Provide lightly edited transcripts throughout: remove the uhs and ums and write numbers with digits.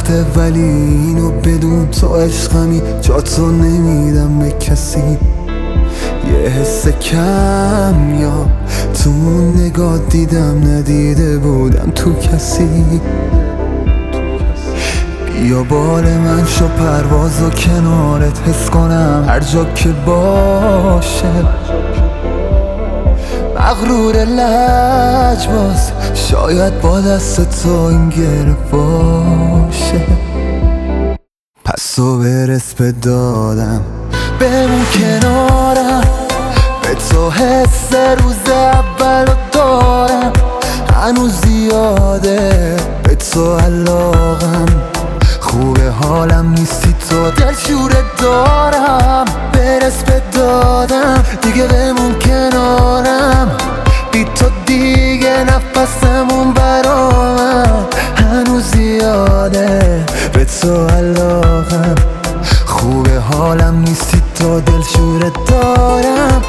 سخته ولی اینو بدون تو عشقمی، جا تو نمیدم به کسی. یه حس کم یا تو نگاه دیدم ندیده بودم تو کسی. بیا بال من شو پرواز و کنارت حس کنم هر جا که باشه. مغرور لجباز شاید با دست تو این گره باشه. پس تو برس به دادم بمون کنارم، به تو حس روز اول رو دارم. هنوز زیاده به تو علاقم، خوبه حالم نیستی تو دلشوره دارم. برس به دادم دیگه بمون کنارم، بی تو دیگه نفسمون برامم. هنوز زیاده به تو علاقم، خوبه حالم نیستی تو دلشوره دارم.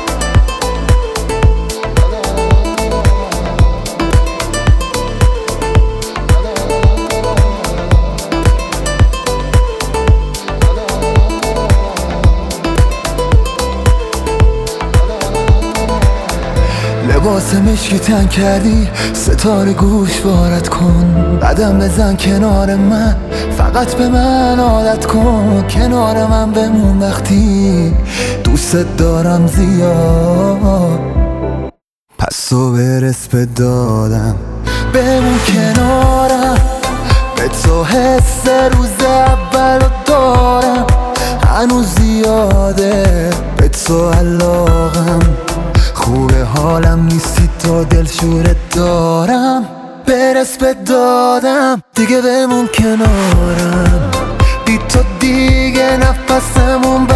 لباس مشکی تن کردی، ستاره گوش وارد کن. قدم بزن کنار من، فقط به من عادت کن. کنار من بمون وقتی دوست دارم زیاد. پس تو برس به دادم بمون کنارم، به تو حس روز اول رو دارم. هنوز زیاده به تو علاقم، خوبه حالم نیستی تو دلشوره دارم. برس به دادم دیگه بمون کنارم، بی تو دیگه نفسمون